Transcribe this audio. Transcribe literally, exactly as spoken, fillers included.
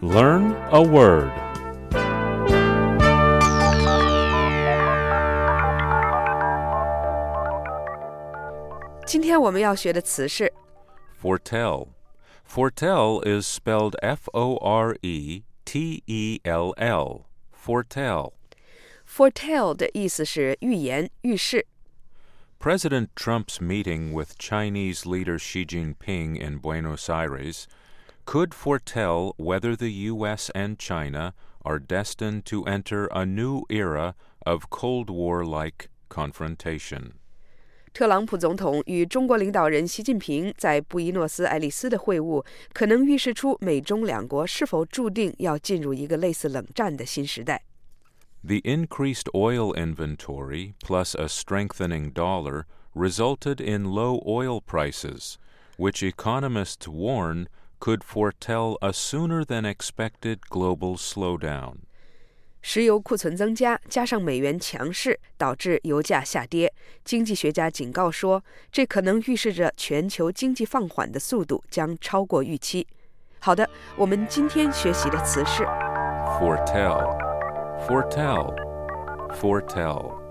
Learn a word. Today 今天我们要学的词是 Foretell. Foretell is spelled F O R E T E L L. Foretell. foretell 的意思是预言、预示。 President Trump's meeting with Chinese leader Xi Jinping in Buenos Aires could foretell whether the U S and China are destined to enter a new era of Cold War-like confrontation. 特朗普总统与中国领导人习近平在布宜诺斯艾利斯的会晤，可能预示出美中两国是否注定要进入一个类似冷战的新时代。 The increased oil inventory plus a strengthening dollar resulted in low oil prices, which economists warn could foretell a sooner-than-expected global slowdown. 石油库存增加，加上美元强势，导致油价下跌。经济学家警告说，这可能预示着全球经济放缓的速度将超过预期。好的，我们今天学习的词是 Foretell. Foretell. Foretell.